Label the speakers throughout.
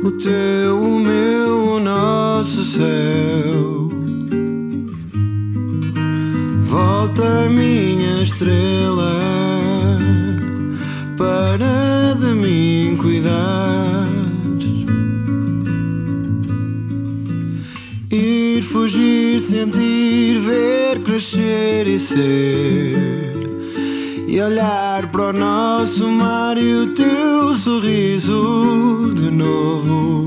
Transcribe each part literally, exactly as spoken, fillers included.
Speaker 1: o teu, o meu, o nosso céu. Volta, minha estrela, para de mim cuidar. Ir, fugir, sentir, ver, crescer e ser, e olhar para o nosso mar e o teu sorriso de novo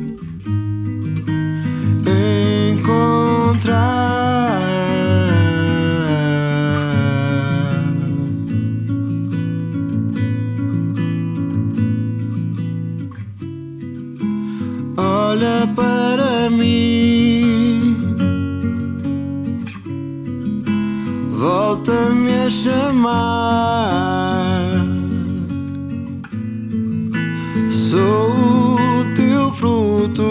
Speaker 1: encontrar. Olha para mim, volta-me a chamar. Sou o teu fruto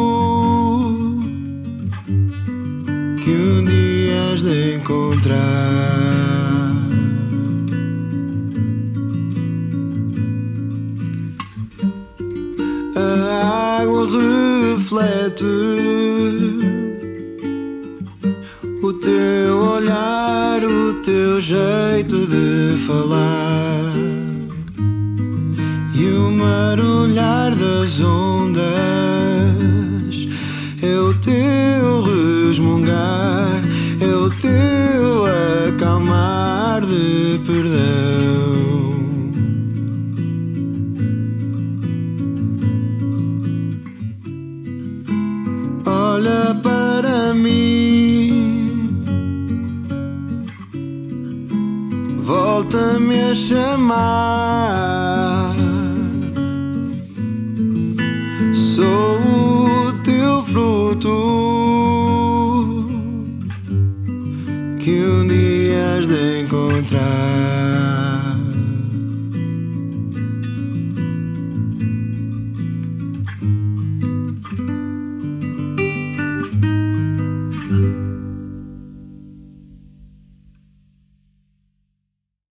Speaker 1: que um dia has de encontrar. A água reflete o teu olhar, o teu jeito de falar, e o marulhar das ondas é o teu resmungar, é o teu acalmar de perdão. Olha para mim, volta-me a chamar. Sou o teu fruto que um dia has de encontrar.